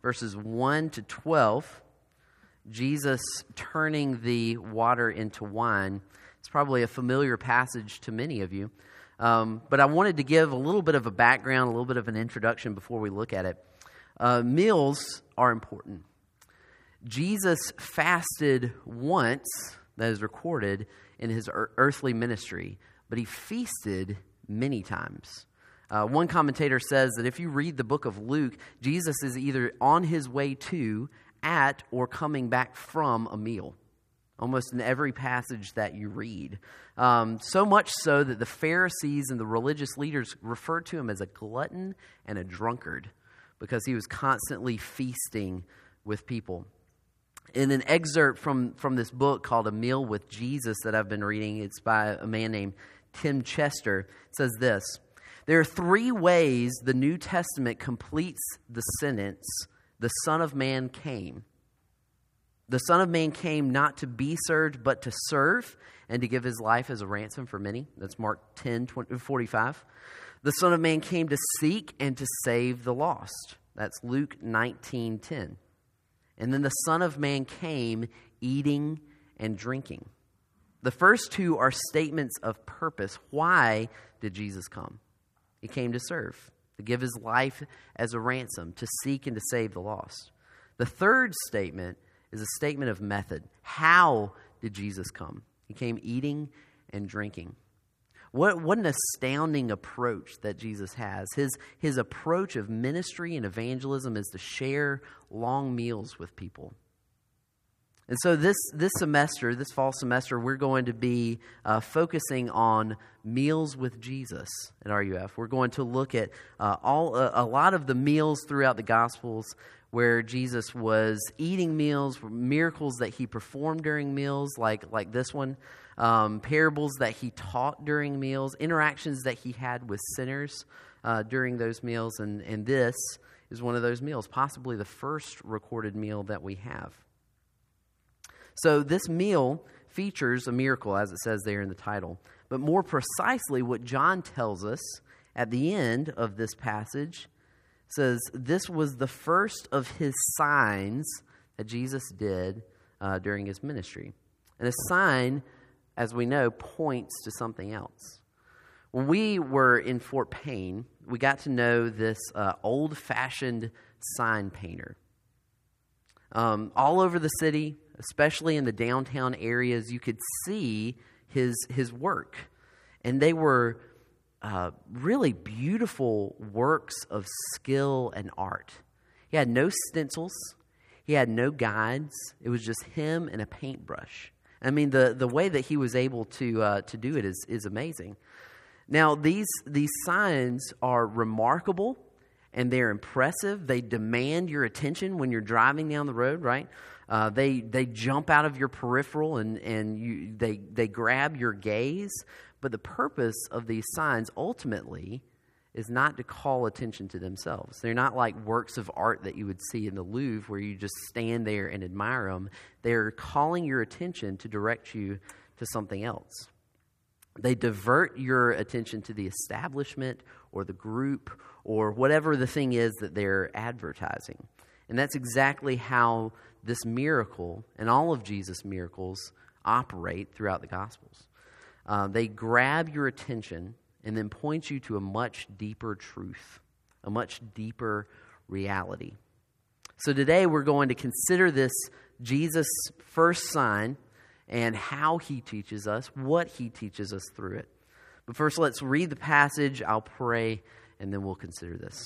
verses 1 to 12, Jesus turning the water into wine. It's probably a familiar passage to many of you. But I wanted to give a little bit of a background, a little bit of an introduction before we look at it. Meals are important. Jesus fasted once, that is recorded, in his earthly ministry, but he feasted many times. One commentator says that if you read the book of Luke, Jesus is either on his way to, at, or coming back from a meal, almost in every passage that you read. So much so that the Pharisees and the religious leaders referred to him as a glutton and a drunkard because he was constantly feasting with people. In an excerpt from this book called A Meal with Jesus that I've been reading, it's by a man named Tim Chester, it says this: there are three ways the New Testament completes the sentence, the Son of Man came. The Son of Man came not to be served, but to serve and to give his life as a ransom for many. That's Mark 10:45. The Son of Man came to seek and to save the lost. That's Luke 19:10. And then the Son of Man came eating and drinking. The first two are statements of purpose. Why did Jesus come? He came to serve, to give his life as a ransom, to seek and to save the lost. The third statement is a statement of method. How did Jesus come? He came eating and drinking. What an astounding approach that Jesus has. His approach of ministry and evangelism is to share long meals with people. And so this semester, this fall semester, we're going to be focusing on meals with Jesus at RUF. We're going to look at a lot of the meals throughout the Gospels where Jesus was eating meals, miracles that he performed during meals, like this one, parables that he taught during meals, interactions that he had with sinners during those meals, and this is one of those meals, possibly the first recorded meal that we have. So this meal features a miracle, as it says there in the title, but more precisely what John tells us at the end of this passage says this was the first of his signs that Jesus did during his ministry. And a sign, as we know, points to something else. When we were in Fort Payne, we got to know this old-fashioned sign painter. All over the city, especially in the downtown areas, you could see his work. And they were really beautiful works of skill and art. He had no stencils. He had no guides. It was just him and a paintbrush. I mean, the way that he was able to do it is amazing. Now, these signs are remarkable and they're impressive. They demand your attention when you're driving down the road, right? They jump out of your peripheral and they grab your gaze. But the purpose of these signs ultimately is not to call attention to themselves. They're not like works of art that you would see in the Louvre where you just stand there and admire them. They're calling your attention to direct you to something else. They divert your attention to the establishment or the group or whatever the thing is that they're advertising. And that's exactly how this miracle and all of Jesus' miracles operate throughout the Gospels. They grab your attention and then point you to a much deeper truth, a much deeper reality. So today we're going to consider this Jesus' first sign and how he teaches us, what he teaches us through it. But first, let's read the passage, I'll pray, and then we'll consider this.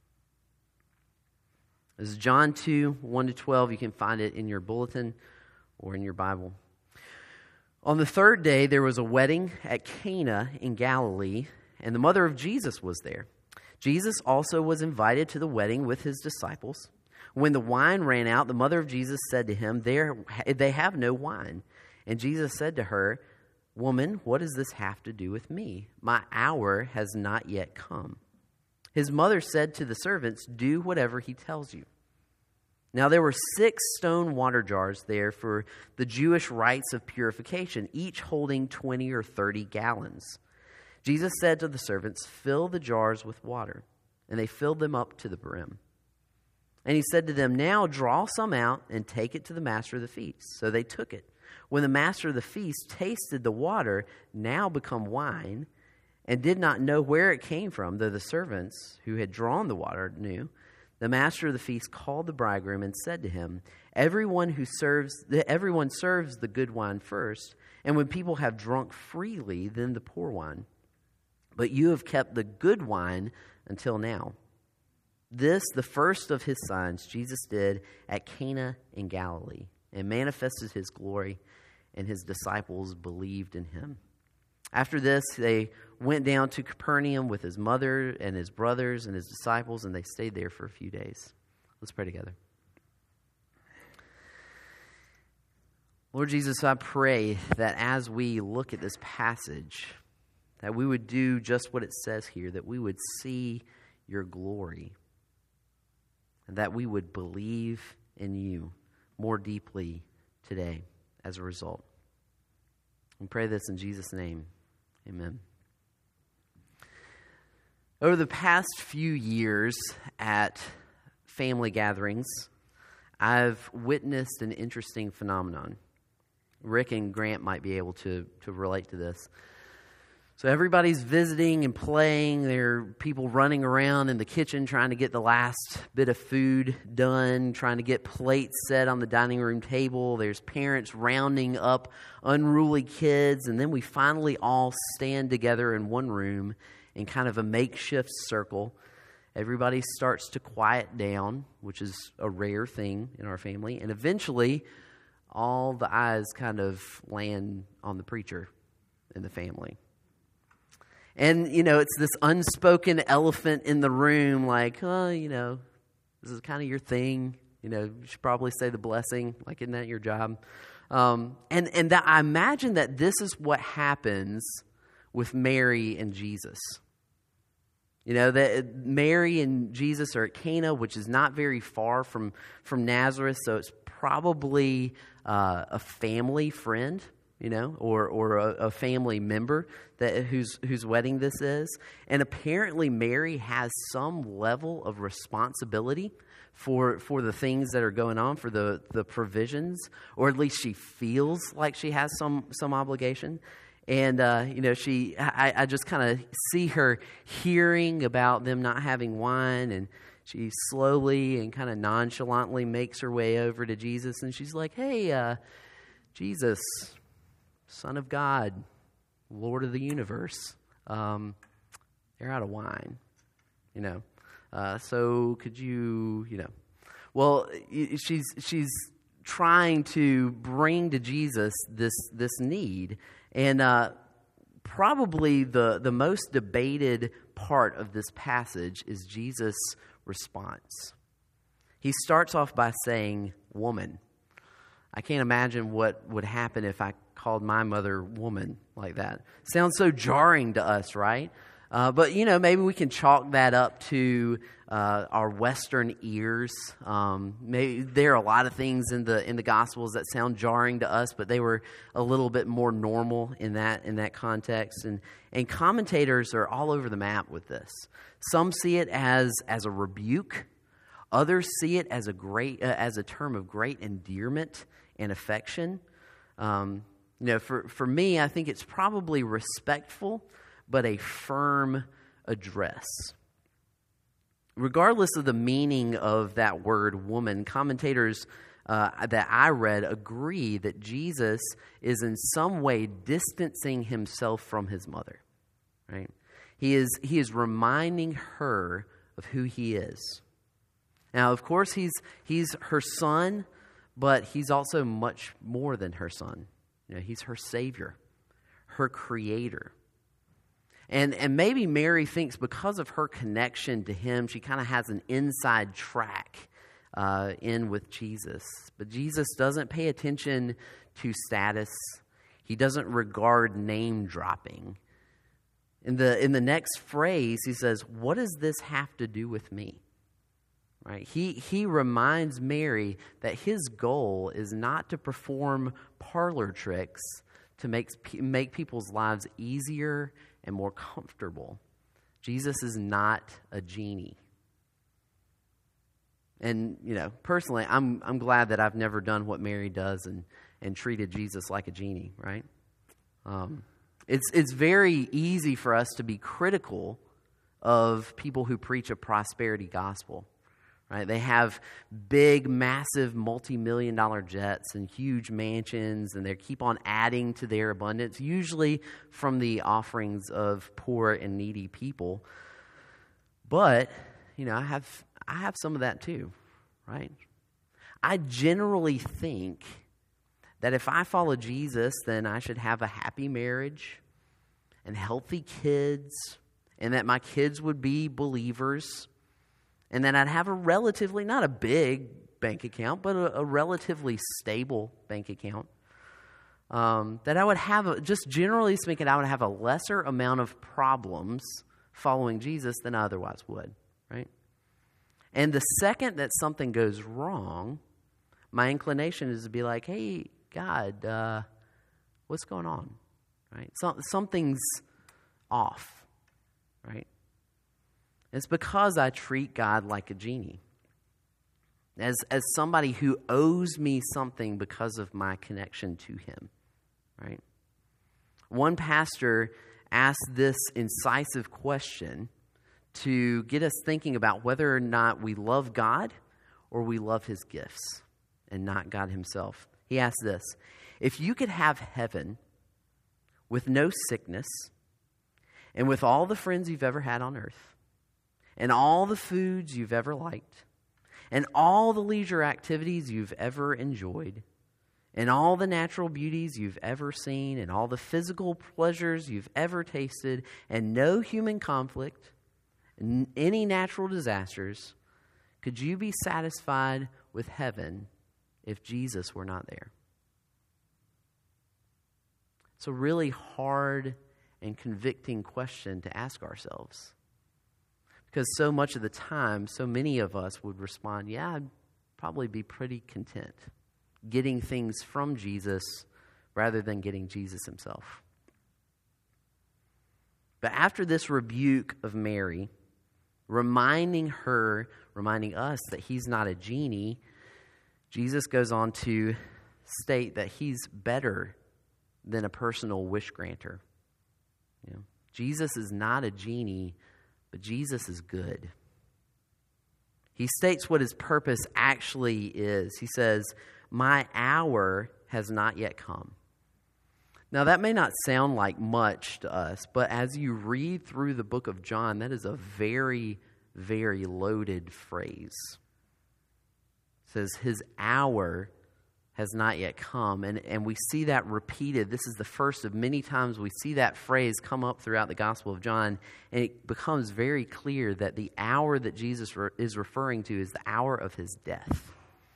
This is John 2, 1-12. You can find it in your bulletin or in your Bible. On the third day, there was a wedding at Cana in Galilee, and the mother of Jesus was there. Jesus also was invited to the wedding with his disciples. When the wine ran out, the mother of Jesus said to him, "They have no wine." And Jesus said to her, "Woman, what does this have to do with me? My hour has not yet come." His mother said to the servants, "Do whatever he tells you." Now there were 6 stone water jars there for the Jewish rites of purification, each holding 20 or 30 gallons. Jesus said to the servants, "Fill the jars with water." And they filled them up to the brim. And he said to them, now draw some out and take it to the master of the feast. So they took it. When the master of the feast tasted the water, now become wine, and did not know where it came from, though the servants who had drawn the water knew, the master of the feast called the bridegroom and said to him, everyone serves the good wine first, and when people have drunk freely, then the poor wine. But you have kept the good wine until now. This, the first of his signs, Jesus did at Cana in Galilee, and manifested his glory, and his disciples believed in him. After this, they went down to Capernaum with his mother and his brothers and his disciples, and they stayed there for a few days. Let's pray together. Lord Jesus, I pray that as we look at this passage, that we would do just what it says here, that we would see your glory, and that we would believe in you more deeply today as a result. We pray this in Jesus' name. Amen. Over the past few years at family gatherings, I've witnessed an interesting phenomenon. Rick and Grant might be able to relate to this. So everybody's visiting and playing. There are people running around in the kitchen trying to get the last bit of food done, trying to get plates set on the dining room table. There's parents rounding up unruly kids. And then we finally all stand together in one room in kind of a makeshift circle. Everybody starts to quiet down, which is a rare thing in our family. And eventually, all the eyes kind of land on the preacher in the family. And, it's this unspoken elephant in the room, like, this is kind of your thing. You should probably say the blessing, like, isn't that your job? And that I imagine that this is what happens with Mary and Jesus. That Mary and Jesus are at Cana, which is not very far from Nazareth, so it's probably a family friend, or a family member whose wedding this is. And apparently Mary has some level of responsibility for the things that are going on, for the provisions, or at least she feels like she has some obligation. And, I just kind of see her hearing about them not having wine, and she slowly and kind of nonchalantly makes her way over to Jesus, and she's like, hey, Jesus, Son of God, Lord of the universe, they're out of wine, so could you, well, she's trying to bring to Jesus this need, and probably the most debated part of this passage is Jesus' response. He starts off by saying, woman. I can't imagine what would happen if I called my mother woman like that. Sounds so jarring to us, right? But, maybe we can chalk that up to our Western ears. Maybe there are a lot of things in the Gospels that sound jarring to us, but they were a little bit more normal in that context. And commentators are all over the map with this. Some see it as a rebuke. Others see it as a term of great endearment and affection. For me, I think it's probably respectful, but a firm address. Regardless of the meaning of that word woman, commentators that I read agree that Jesus is in some way distancing himself from his mother. Right? He is reminding her of who he is. Now, of course, he's her son, but he's also much more than her son. He's her Savior, her Creator. And maybe Mary thinks because of her connection to him, she kind of has an inside track in with Jesus. But Jesus doesn't pay attention to status. He doesn't regard name dropping. In the next phrase, he says, "What does this have to do with me?" Right? He reminds Mary that his goal is not to perform parlor tricks to make people's lives easier and more comfortable. Jesus is not a genie. And, personally, I'm glad that I've never done what Mary does and treated Jesus like a genie, right? It's very easy for us to be critical of people who preach a prosperity gospel, right? They have big, massive, multi-million-dollar jets and huge mansions, and they keep on adding to their abundance, usually from the offerings of poor and needy people. But, I have some of that too, right? I generally think that if I follow Jesus, then I should have a happy marriage and healthy kids, and that my kids would be believers, and that I'd have a relatively, not a big bank account, but a relatively stable bank account. That I would have, just generally speaking, I would have a lesser amount of problems following Jesus than I otherwise would, right? And the second that something goes wrong, my inclination is to be like, hey, God, what's going on, right? Something's off, right? It's because I treat God like a genie, as somebody who owes me something because of my connection to him, right? One pastor asked this incisive question to get us thinking about whether or not we love God or we love his gifts and not God himself. He asked this: if you could have heaven with no sickness and with all the friends you've ever had on earth and all the foods you've ever liked and all the leisure activities you've ever enjoyed and all the natural beauties you've ever seen and all the physical pleasures you've ever tasted and no human conflict, any natural disasters, could you be satisfied with heaven if Jesus were not there? It's a really hard and convicting question to ask ourselves, because so much of the time, so many of us would respond, yeah, I'd probably be pretty content getting things from Jesus rather than getting Jesus himself. But after this rebuke of Mary, reminding us that he's not a genie, Jesus goes on to state that he's better than a personal wish granter. Jesus is not a genie, but Jesus is good. He states what his purpose actually is. He says, my hour has not yet come. Now, that may not sound like much to us, but as you read through the book of John, that is a very, very loaded phrase. It says, his hour has not yet come. And we see that repeated. This is the first of many times we see that phrase come up throughout the Gospel of John. And it becomes very clear that the hour that Jesus is referring to is the hour of his death.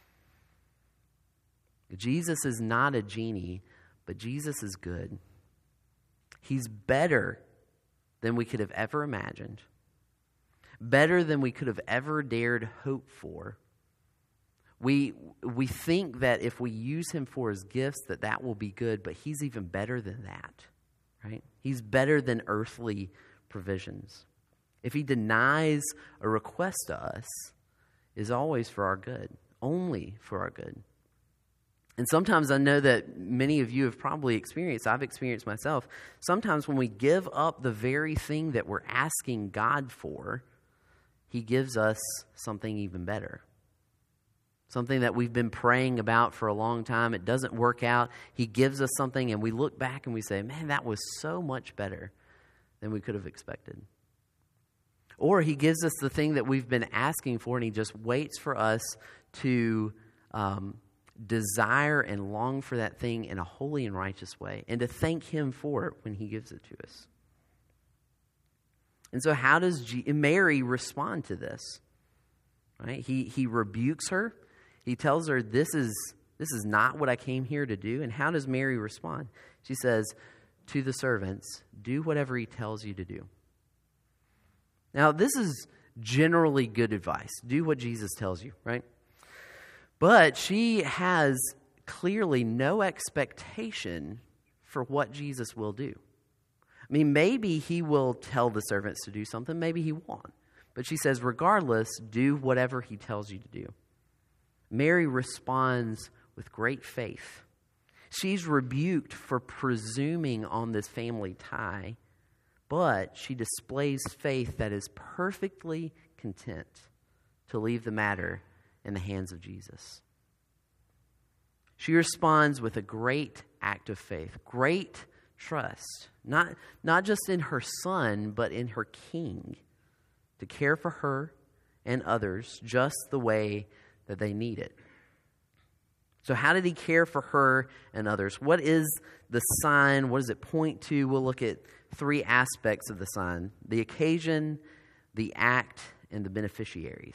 Jesus is not a genie, but Jesus is good. He's better than we could have ever imagined. Better than we could have ever dared hope for. We think that if we use him for his gifts, that will be good, but he's even better than that, right? He's better than earthly provisions. If he denies a request to us, is always for our good, only for our good. And sometimes I know that many of you have probably experienced, I've experienced myself, sometimes when we give up the very thing that we're asking God for, he gives us something even better. Something that we've been praying about for a long time. It doesn't work out. He gives us something and we look back and we say, man, that was so much better than we could have expected. Or he gives us the thing that we've been asking for and he just waits for us to desire and long for that thing in a holy and righteous way and to thank him for it when he gives it to us. And so how does Mary respond to this? Right? He rebukes her. He tells her, this is not what I came here to do. And how does Mary respond? She says to the servants, do whatever he tells you to do. Now, this is generally good advice. Do what Jesus tells you, right? But she has clearly no expectation for what Jesus will do. I mean, maybe he will tell the servants to do something, maybe he won't. But she says, regardless, do whatever he tells you to do. Mary responds with great faith. She's rebuked for presuming on this family tie, but she displays faith that is perfectly content to leave the matter in the hands of Jesus. She responds with a great act of faith, great trust, not just in her son, but in her king, to care for her and others just the way that they need it. So how did he care for her and others? What is the sign? What does it point to? We'll look at three aspects of the sign: the occasion, the act, and the beneficiaries.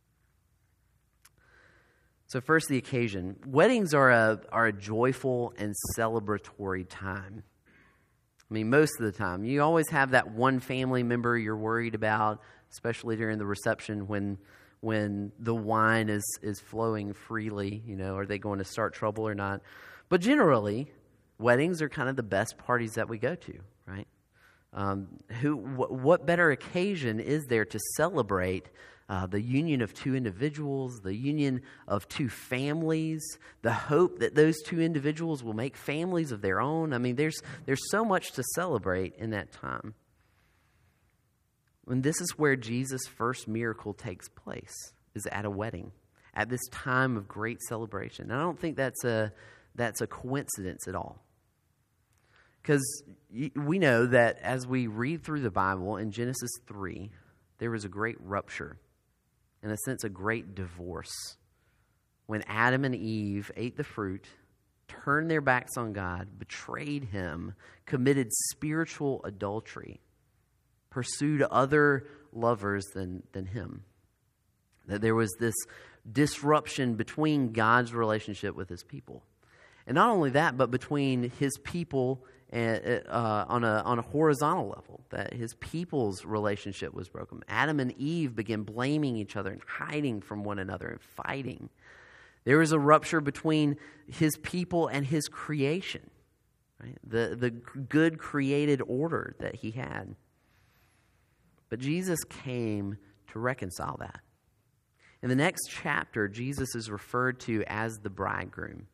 So first, the occasion. Weddings are a joyful and celebratory time. I mean, most of the time. You always have that one family member you're worried about, especially during the reception when the wine is flowing freely. You know, are they going to start trouble or not? But generally, weddings are kind of the best parties that we go to, right? What better occasion is there to celebrate the union of two individuals, the union of two families, the hope that those two individuals will make families of their own? I mean, there's so much to celebrate in that time. And this is where Jesus' first miracle takes place, is at a wedding, at this time of great celebration. And I don't think that's a coincidence at all. Because we know that as we read through the Bible in Genesis 3, there was a great rupture, in a sense, a great divorce. When Adam and Eve ate the fruit, turned their backs on God, betrayed him, committed spiritual adultery, pursued other lovers than him. That there was this disruption between God's relationship with his people. And not only that, but between his people and, on a horizontal level, that his people's relationship was broken. Adam and Eve began blaming each other and hiding from one another and fighting. There was a rupture between his people and his creation, right? The good created order that he had. But Jesus came to reconcile that. In the next chapter, Jesus is referred to as the bridegroom.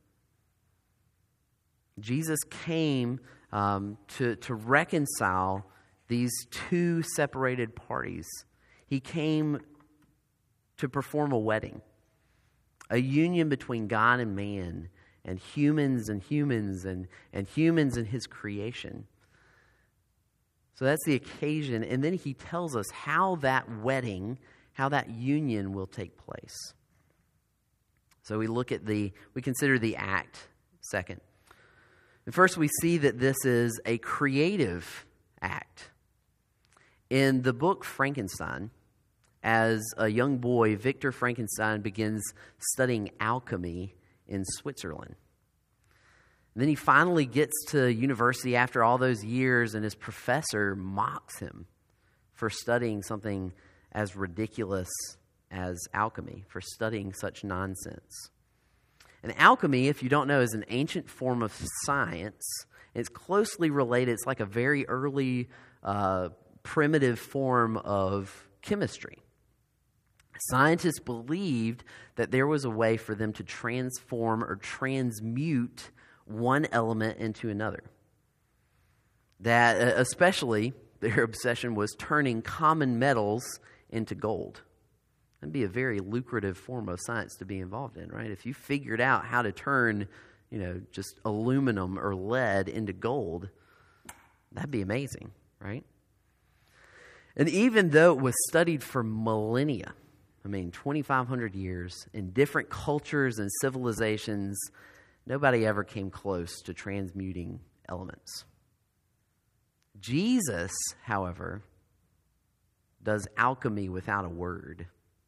Jesus came to reconcile these two separated parties. He came to perform a wedding, a union between God and man, and humans and humans and humans and his creation. So that's the occasion. And then he tells us how that wedding, how that union will take place. So we consider the act second. And first we see that this is a creative act. In the book Frankenstein, as a young boy, Victor Frankenstein begins studying alchemy in Switzerland. And then he finally gets to university after all those years, and his professor mocks him for studying something as ridiculous as alchemy, for studying such nonsense. And alchemy, if you don't know, is an ancient form of science. It's closely related. It's like a very early primitive form of chemistry. Scientists believed that there was a way for them to transform or transmute one element into another. That especially their obsession was turning common metals into gold. That'd be a very lucrative form of science to be involved in, right? If you figured out how to turn, just aluminum or lead into gold, that'd be amazing, right? And even though it was studied for millennia, 2,500 years, in different cultures and civilizations, nobody ever came close to transmuting elements. Jesus, however, does alchemy without a word.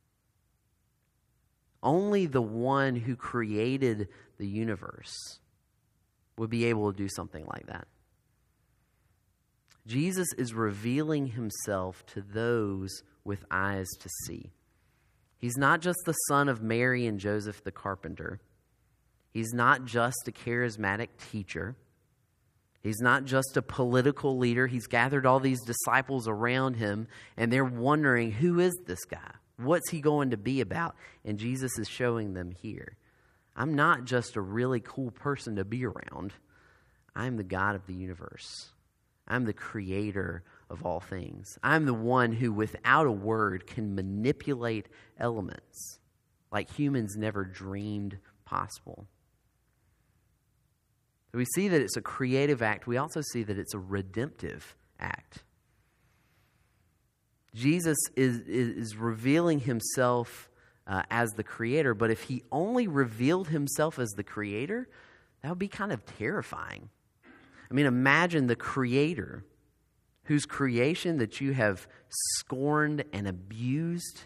Only the one who created the universe would be able to do something like that. Jesus is revealing himself to those with eyes to see. He's not just the son of Mary and Joseph the carpenter. He's not just a charismatic teacher. He's not just a political leader. He's gathered all these disciples around him, and they're wondering, who is this guy? What's he going to be about? And Jesus is showing them here. I'm not just a really cool person to be around. I'm the God of the universe. I'm the creator of all things. I'm the one who, without a word, can manipulate elements like humans never dreamed possible. We see that it's a creative act. We also see that it's a redemptive act. Jesus is revealing himself as the creator, but if he only revealed himself as the creator, that would be kind of terrifying. I mean, imagine the creator whose creation that you have scorned and abused,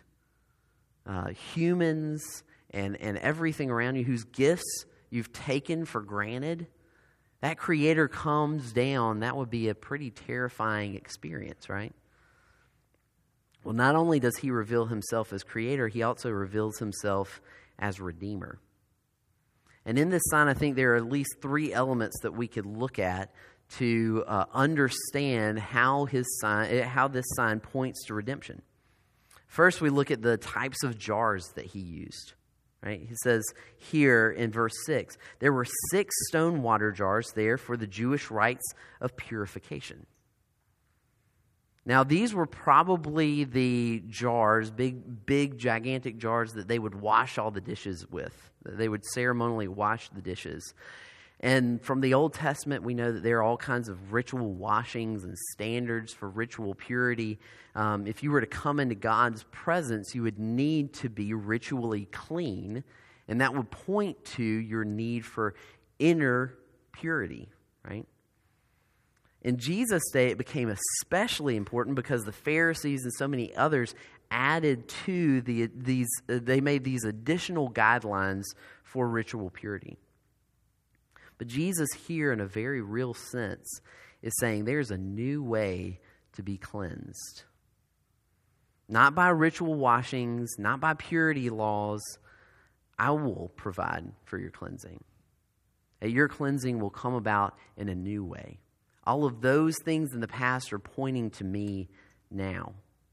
humans and everything around you, whose gifts you've taken for granted. That creator comes down. That would be a pretty terrifying experience, right? Well, not only does he reveal himself as creator, he also reveals himself as redeemer. And in this sign, I think there are at least three elements that we could look at to understand how this sign points to redemption. First, we look at the types of jars that he used. Right? He says here in verse 6, there were 6 stone water jars there for the Jewish rites of purification. Now, these were probably the jars, big, gigantic jars that they would wash all the dishes with. They would ceremonially wash the dishes. And from the Old Testament, we know that there are all kinds of ritual washings and standards for ritual purity. If you were to come into God's presence, you would need to be ritually clean, and that would point to your need for inner purity, right? In Jesus' day, it became especially important because the Pharisees and so many others added to they made these additional guidelines for ritual purity. But Jesus here, in a very real sense, is saying there's a new way to be cleansed. Not by ritual washings, not by purity laws. I will provide for your cleansing. And your cleansing will come about in a new way. All of those things in the past are pointing to me now.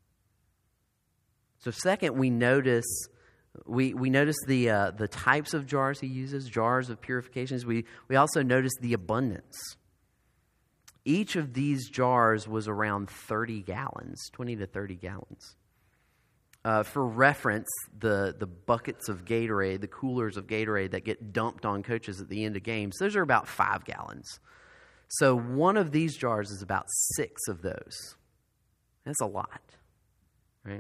So second, we notice the types of jars he uses, jars of purifications. We also notice the abundance. Each of these jars was around 30 gallons, 20 to 30 gallons. For reference, the buckets of Gatorade, the coolers of Gatorade that get dumped on coaches at the end of games, those are about 5 gallons. So one of these jars is about 6 of those. That's a lot, right?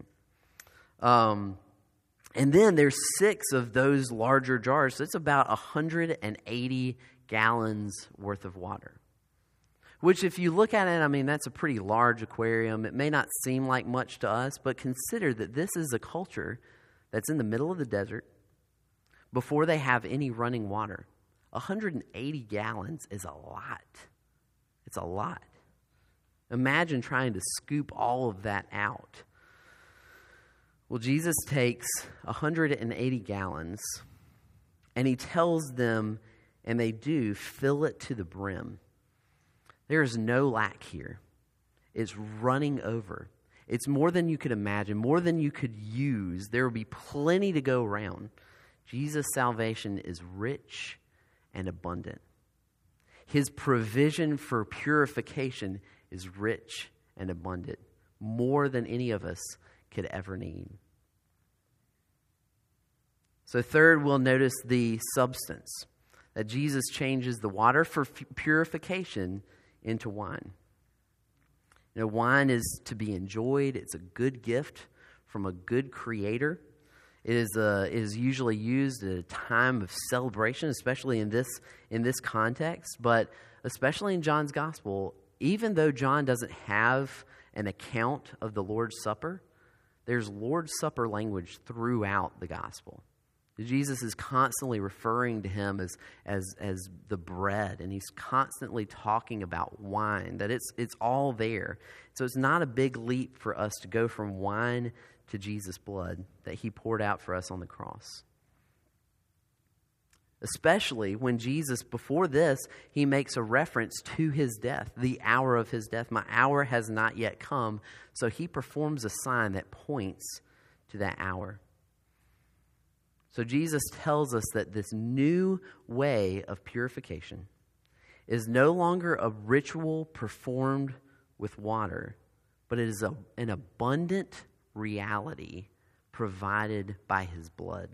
And then there's 6 of those larger jars. So it's about 180 gallons worth of water. Which, if you look at it, I mean, that's a pretty large aquarium. It may not seem like much to us, but consider that this is a culture that's in the middle of the desert before they have any running water. 180 gallons is a lot. It's a lot. Imagine trying to scoop all of that out. Well, Jesus takes 180 gallons, and he tells them, and they do, fill it to the brim. There is no lack here. It's running over. It's more than you could imagine, more than you could use. There will be plenty to go around. Jesus' salvation is rich and abundant. His provision for purification is rich and abundant, more than any of us could ever need. So third, we'll notice the substance, that Jesus changes the water for purification into wine. You know, wine is to be enjoyed. It's a good gift from a good creator. It is usually used at a time of celebration, especially in this context, but especially in John's gospel. Even though John doesn't have an account of the Lord's Supper, there's Lord's Supper language throughout the gospel. Jesus is constantly referring to him as the bread, and he's constantly talking about wine, that it's all there. So it's not a big leap for us to go from wine to Jesus' blood that he poured out for us on the cross. Especially when Jesus, before this, he makes a reference to his death, the hour of his death. My hour has not yet come. So he performs a sign that points to that hour. So Jesus tells us that this new way of purification is no longer a ritual performed with water, but it is an abundant reality provided by his blood.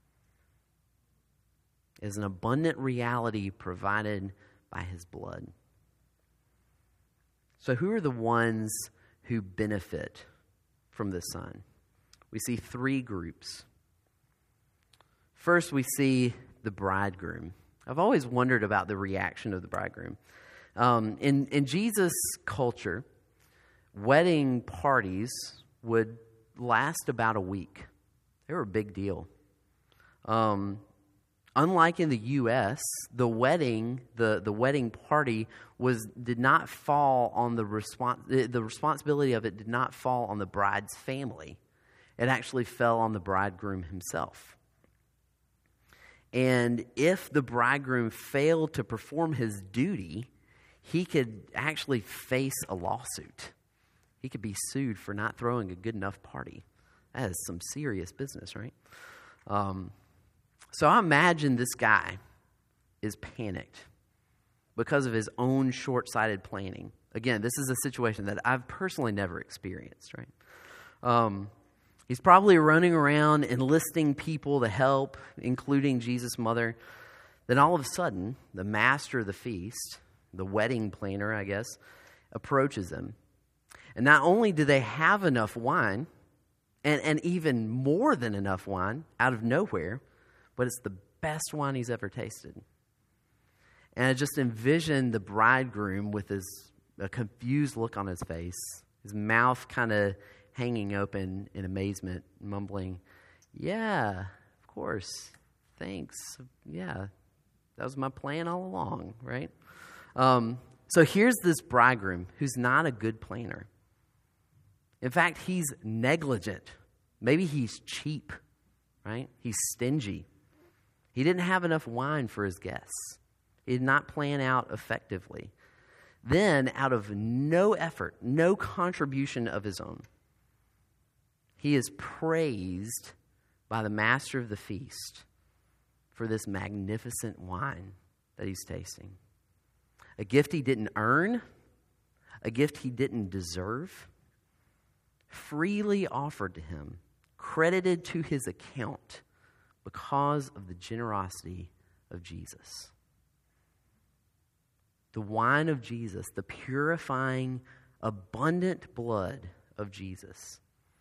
It is an abundant reality provided by his blood. So who are the ones who benefit from this sign? We see three groups. First, we see the bridegroom. I've always wondered about the reaction of the bridegroom. In Jesus' culture, wedding parties would last about a week. They were a big deal. Unlike in the U.S., the wedding party did not fall on the responsibility of it did not fall on the bride's family. It actually fell on the bridegroom himself. And if the bridegroom failed to perform his duty, he could actually face a lawsuit. He could be sued for not throwing a good enough party. That is some serious business, right? So I imagine this guy is panicked because of his own short-sighted planning. Again, this is a situation that I've personally never experienced, right? He's probably running around enlisting people to help, including Jesus' mother. Then all of a sudden, the master of the feast, the wedding planner, I guess, approaches him. And not only do they have enough wine, and even more than enough wine out of nowhere, but it's the best wine he's ever tasted. And I just envision the bridegroom with a confused look on his face, his mouth kind of hanging open in amazement, mumbling, "Yeah, of course, thanks. Yeah, that was my plan all along," right? So here's this bridegroom who's not a good planner. In fact, he's negligent. Maybe he's cheap, right? He's stingy. He didn't have enough wine for his guests. He did not plan out effectively. Then, out of no effort, no contribution of his own, he is praised by the master of the feast for this magnificent wine that he's tasting. A gift he didn't earn, a gift he didn't deserve, freely offered to him, credited to his account because of the generosity of Jesus. The wine of Jesus, the purifying, abundant blood of Jesus.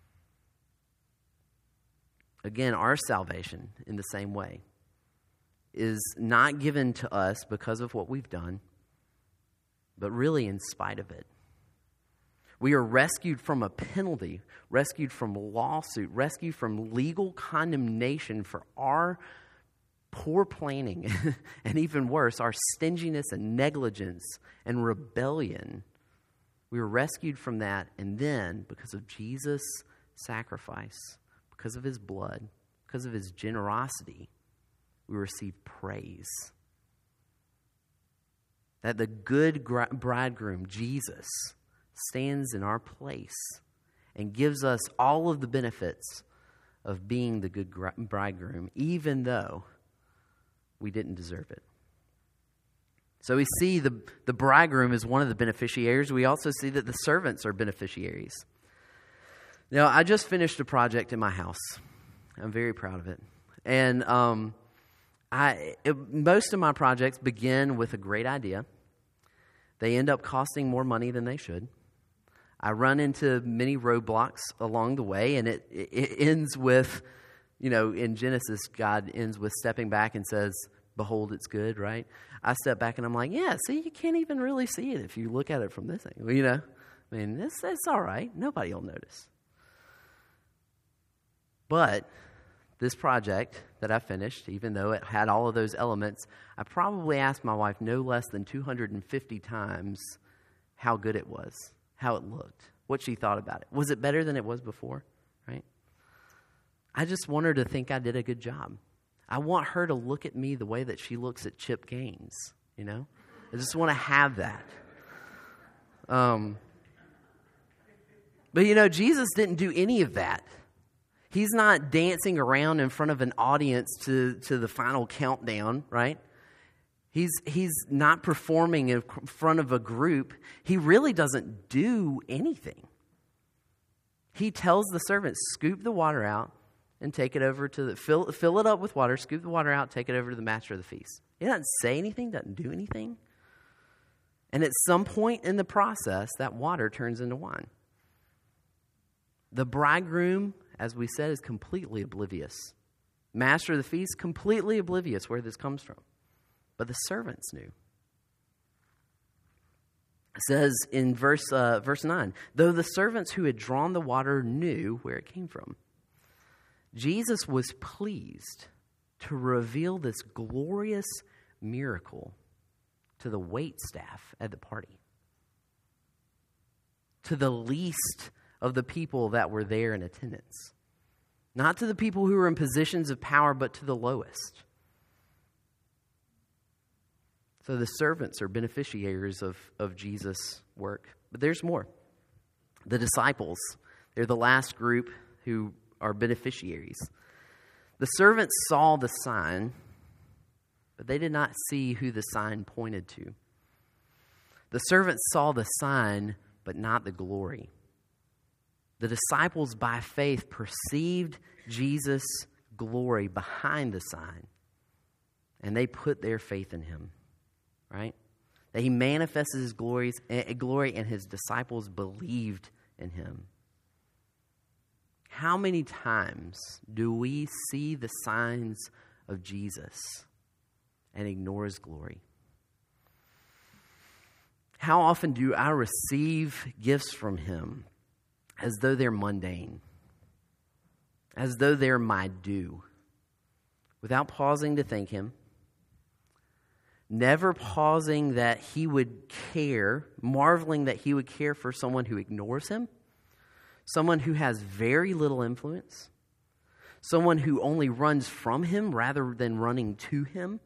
Again, our salvation, in the same way, is not given to us because of what we've done, but really in spite of it. We are rescued from a penalty, rescued from lawsuit, rescued from legal condemnation for our poor planning, and even worse, our stinginess and negligence and rebellion. We were rescued from that, and then, because of Jesus' sacrifice, because of his blood, because of his generosity, we receive praise. That the good bridegroom, Jesus, stands in our place and gives us all of the benefits of being the good bridegroom, even though we didn't deserve it. So we see the bridegroom is one of the beneficiaries. We also see that the servants are beneficiaries. Now, I just finished a project in my house. I'm very proud of it. And most of my projects begin with a great idea. They end up costing more money than they should. I run into many roadblocks along the way, and it ends with, in Genesis, God ends with stepping back and says, "Behold, it's good," right? I step back and I'm like, yeah, see, you can't even really see it if you look at it from this angle, it's all right. Nobody will notice. But this project that I finished, even though it had all of those elements, I probably asked my wife no less than 250 times how good it was, how it looked, what she thought about it. Was it better than it was before, right? I just want her to think I did a good job. I want her to look at me the way that she looks at Chip Gaines, you know? I just want to have that. But, you know, Jesus didn't do any of that. He's not dancing around in front of an audience to the final countdown, right? He's not performing in front of a group. He really doesn't do anything. He tells the servants, scoop the water out and take it over to fill it up with water, scoop the water out, take it over to the master of the feast. He doesn't say anything, doesn't do anything. And at some point in the process, that water turns into wine. The bridegroom, as we said, is completely oblivious. Master of the feast, completely oblivious where this comes from. But the servants knew. It says in verse 9, though the servants who had drawn the water knew where it came from, Jesus was pleased to reveal this glorious miracle to the waitstaff at the party, to the least of the people that were there in attendance. Not to the people who were in positions of power, but to the lowest. So the servants are beneficiaries of Jesus' work. But there's more. The disciples, they're the last group who are beneficiaries. The servants saw the sign, but they did not see who the sign pointed to. The servants saw the sign, but not the glory. The disciples, by faith, perceived Jesus' glory behind the sign, and they put their faith in him, right? That he manifested his glory, and his disciples believed in him. How many times do we see the signs of Jesus and ignore his glory? How often do I receive gifts from him as though they're mundane, as though they're my due, without pausing to thank him, never pausing that he would care, marveling that he would care for someone who ignores him, someone who has very little influence, someone who only runs from him rather than running to him?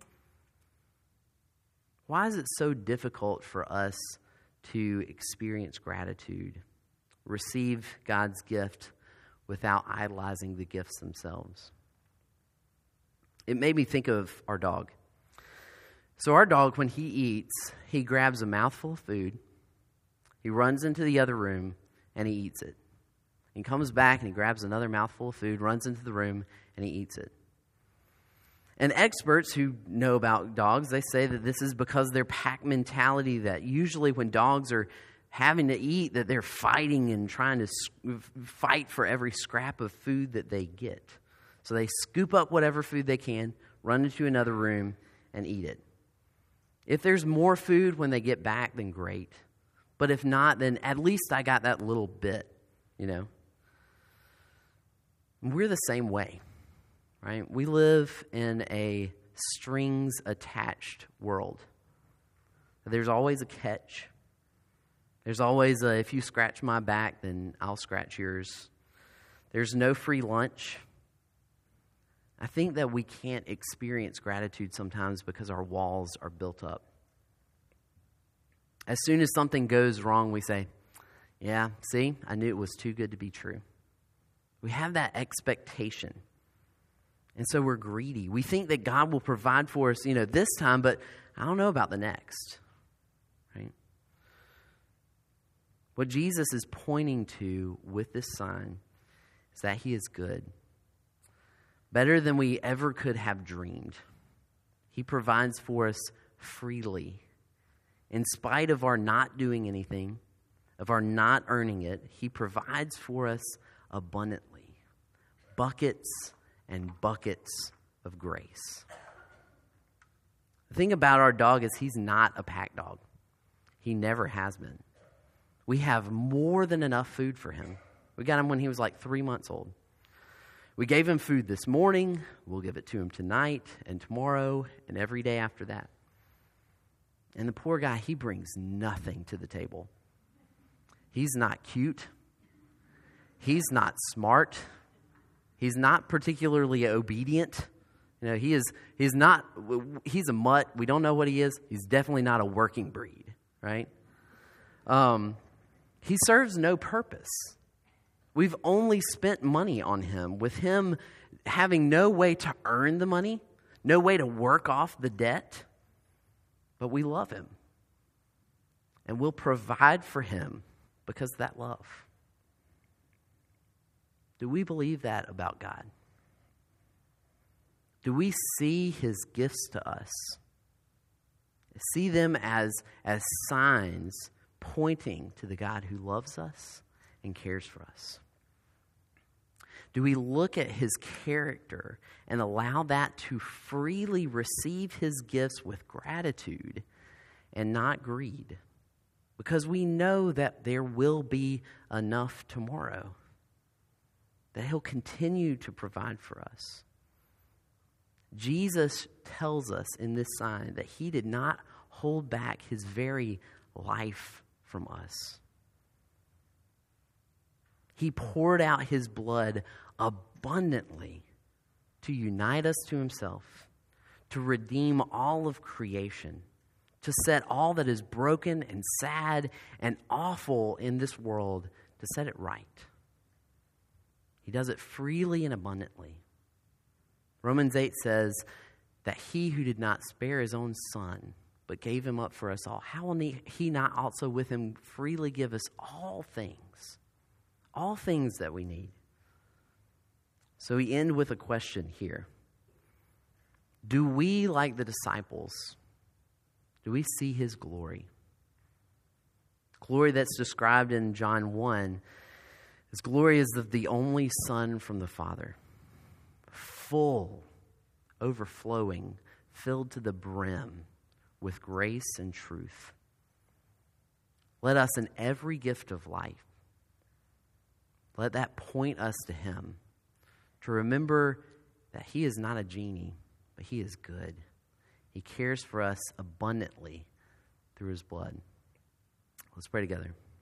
Why is it so difficult for us to experience gratitude, receive God's gift without idolizing the gifts themselves? It made me think of our dog. So our dog, when he eats, he grabs a mouthful of food, he runs into the other room, and he eats it. He comes back and he grabs another mouthful of food, runs into the room, and he eats it. And experts who know about dogs, they say that this is because their pack mentality, that usually when dogs are having to eat, that they're fighting and trying to fight for every scrap of food that they get. So they scoop up whatever food they can, run into another room, and eat it. If there's more food when they get back, then great. But if not, then at least I got that little bit, you know. We're the same way, right? We live in a strings-attached world. There's always a catch. There's always a, if you scratch my back, then I'll scratch yours. There's no free lunch. I think that we can't experience gratitude sometimes because our walls are built up. As soon as something goes wrong, we say, yeah, see, I knew it was too good to be true. We have that expectation. And so we're greedy. We think that God will provide for us, this time, but I don't know about the next. Right? What Jesus is pointing to with this sign is that he is good. Better than we ever could have dreamed. He provides for us freely. In spite of our not doing anything, of our not earning it, he provides for us abundantly. Buckets and buckets of grace. The thing about our dog is he's not a pack dog. He never has been. We have more than enough food for him. We got him when he was like 3 months old. We gave him food this morning. We'll give it to him tonight and tomorrow and every day after that. And the poor guy, he brings nothing to the table. He's not cute. He's not smart. He's not particularly obedient. You know, he's a mutt. We don't know what he is. He's definitely not a working breed, right? He serves no purpose. We've only spent money on him, with him having no way to earn the money, no way to work off the debt, but we love him. And we'll provide for him because of that love. Do we believe that about God? Do we see his gifts to us? See them as signs pointing to the God who loves us and cares for us? Do we look at his character and allow that to freely receive his gifts with gratitude and not greed? Because we know that there will be enough tomorrow, that he'll continue to provide for us. Jesus tells us in this sign that he did not hold back his very life from us. He poured out his blood abundantly to unite us to himself, to redeem all of creation, to set all that is broken and sad and awful in this world, to set it right. He does it freely and abundantly. Romans 8 says that he who did not spare his own son, but gave him up for us all, how will he not also with him freely give us all things that we need? So we end with a question here. Do we, like the disciples, do we see his glory? Glory that's described in John 1. His glory is of the only Son from the Father, full, overflowing, filled to the brim with grace and truth. Let us, in every gift of life, let that point us to him, to remember that he is not a genie, but he is good. He cares for us abundantly through his blood. Let's pray together.